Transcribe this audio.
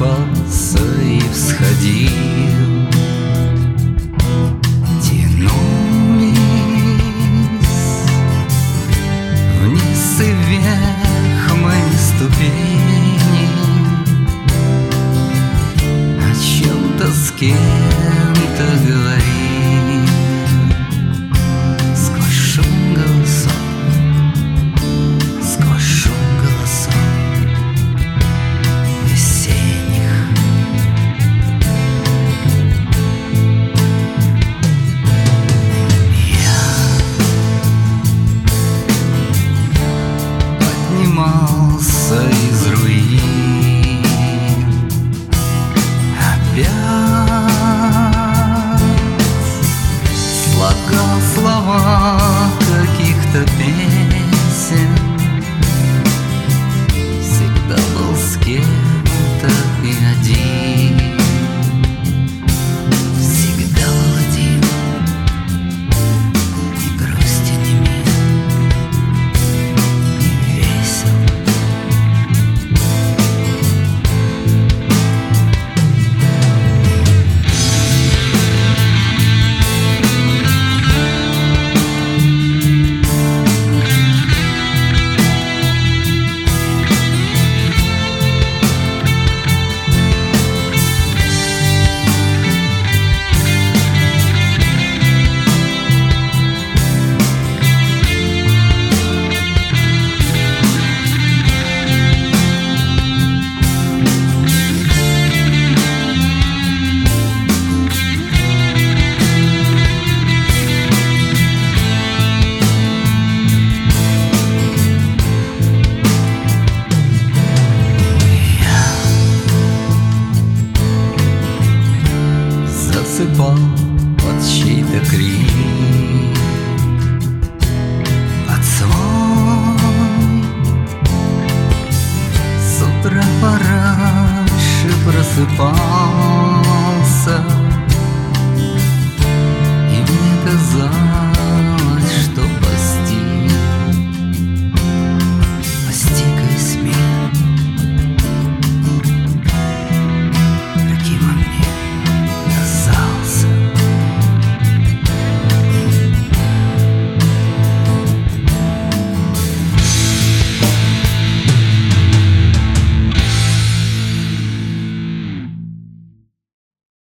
просыпался и всходил. Тянулись вниз и вверх мои ступени, о чем-то с кем-то говорил, сквозь шум голосов, сквозь шум голосов весенних. Я поднимался из руин, опять слагал слова каких-то песен, всегда был с кем-то и один, всегда был один, ни грусти, ни мир, ни весел. Засыпал под чей-то крик, под свой. С утра пораньше просыпался, и мне казалось,